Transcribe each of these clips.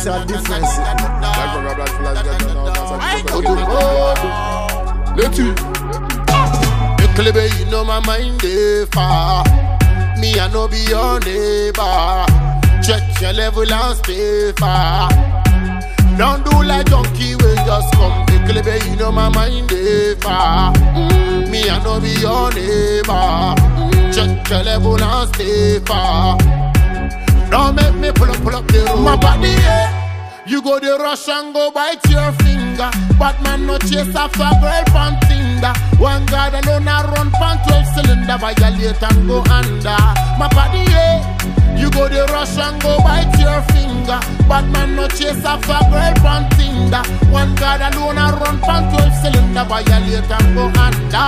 see a difference. Clever, you know my mind dey far. Me I no be your neighbor. Check your level and stay far. Don't do like junkie, we just come. Clever, you know my mind dey far. Me I no be your neighbor. Check your level and stay far. Don't make me pull up the road. My body, yeah. You go the rush and go bite your finger. But man no chase after girl pan Tinder. One God alone a run pan 12 cylinder. Violate and go under. My body, yeah. You go the rush and go bite your finger. But man no chase after girl pan Tinder. One God alone a run pan 12 cylinder. Violate and go under.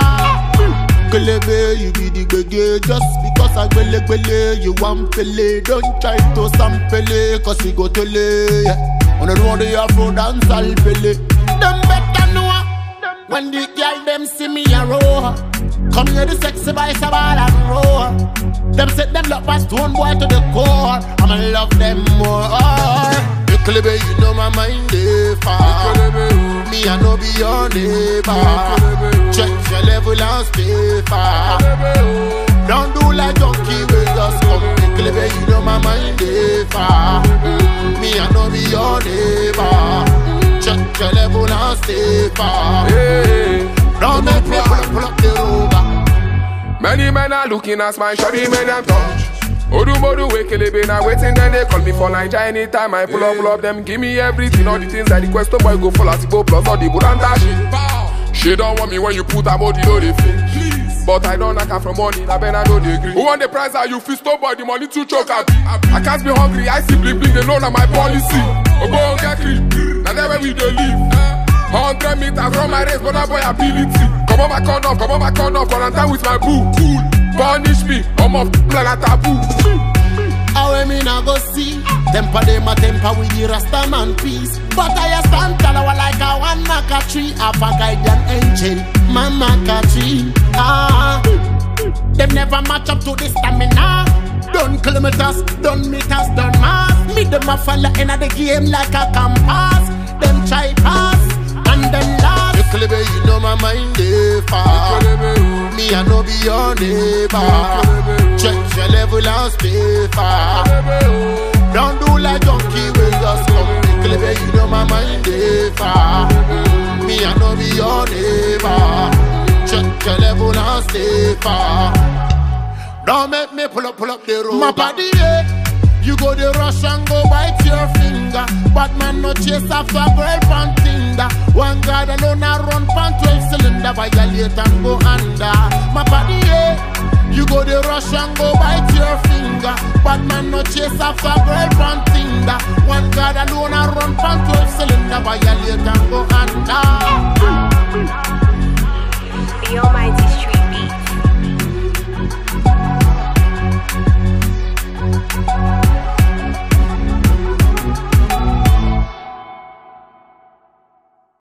Kelebe, you be the gbege. Just because I gbele, you want pele. Don't try to sample, cause you go to lay. On the road, the Afro dance, I'll pele. Them better know when the girl them see me a row. Come here, the sexy boys a ball and roll. Them set them love a stone boy to the core. I'ma love them more. Kelebe, you know my mind dey far. Me I no be your neighbor. Check your level and stay far. Don't do like junkie, we just come. Kelebe, you know my mind dey far. Me I no be your neighbor. Check your level and stay far. Don't make me pull up the rover. Many men are looking at my shoddy men and touch. Odu wake Kelebe now waiting, then they call me for Niger anytime I pull up them, give me everything, all the things that the question boy go for Latigo plus all the Budanta shit. She don't want me when you put her body low they feel. But I don't knock her from money, I better know they agree. Who want the price that you feel stop boy, the money too choke at me. I can't be hungry, I see bling bling, they know that my policy. Obo get clean, now that's where we dey live. 100 meters from my race, but that boy ability. Come on my corner, for time with my boo. Cool. Punish me, I'm off like a taboo. How me now go see temper them a temper with the Rasta man peace. But I stand tall like a one maca tree. Have a guardian angel, my maca tree. Them never match up to the stamina. Done kilometers, done meters, done miles. Me them a follow in the game like a compass. Them try pass and them last. Kelebe, you know my mind dey far. Me I no be your neighbor. Check your level and stay far. Don't do like junkie, we just come. Kelebe, you know my mind dey far. Me I no be your neighbor. Check your level and stay far. Don't make me pull up the road. My body, yeah. You go the rush and go bite your finger. But man no chase after girl pan Tinder. One God alone a run pan 12 cylinder. Violate and go under. My body, yeah. You go the rush and go bite your finger. But man no chase after girl pan Tinder. One God alone a run pan 12 cylinder. Violate and